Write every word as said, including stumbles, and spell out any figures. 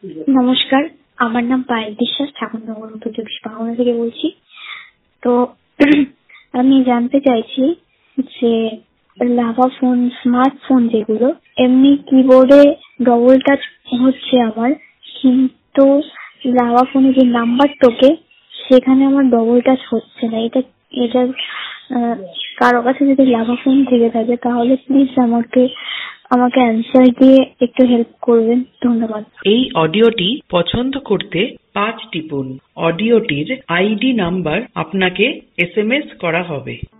নমস্কার, আমার নাম পায়েল বিশ্বাস, ঠাকুরনগর উত্তর চব্বিশ পরগনা থেকে বলছি। তো আমি জানতে চাইছি যে লাভা ফোন, স্মার্টফোন যেগুলো এমনি কিবোর্ডে ডবল টাচ হচ্ছে আমার, কিন্তু লাভা ফোনে যে নাম্বার টোকে সেখানে আমার ডবল টাচ হচ্ছে না। এটা এটা কারো কাছে যদি লাভা ফোন থেকে থাকে তাহলে প্লিজ আমাকে আমাকে অ্যান্সার দিয়ে একটু হেল্প করবেন, ধন্যবাদ। এই অডিওটি পছন্দ করতে পাঁচ টিপুন। অডিওটির আইডি নাম্বার আপনাকে এস এম এস করা হবে।